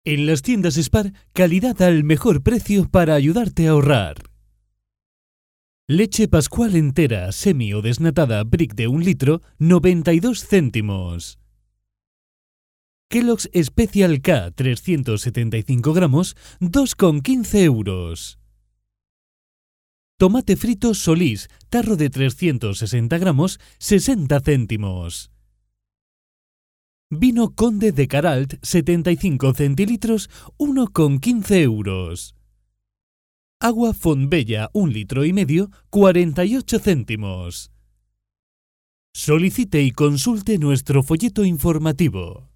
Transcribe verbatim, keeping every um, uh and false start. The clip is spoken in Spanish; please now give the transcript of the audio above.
En las tiendas Spar, calidad al mejor precio para ayudarte a ahorrar. Leche Pascual entera, semi o desnatada Brick de un litro, noventa y dos céntimos. Kellogg's Special K trescientos setenta y cinco gramos, dos con quince euros. Tomate frito Solís, tarro de trescientos sesenta gramos, sesenta céntimos. Vino Conde de Caralt, setenta y cinco centilitros, uno con quince euros. Agua Fontbella, un litro y medio, cuarenta y ocho céntimos. Solicite y consulte nuestro folleto informativo.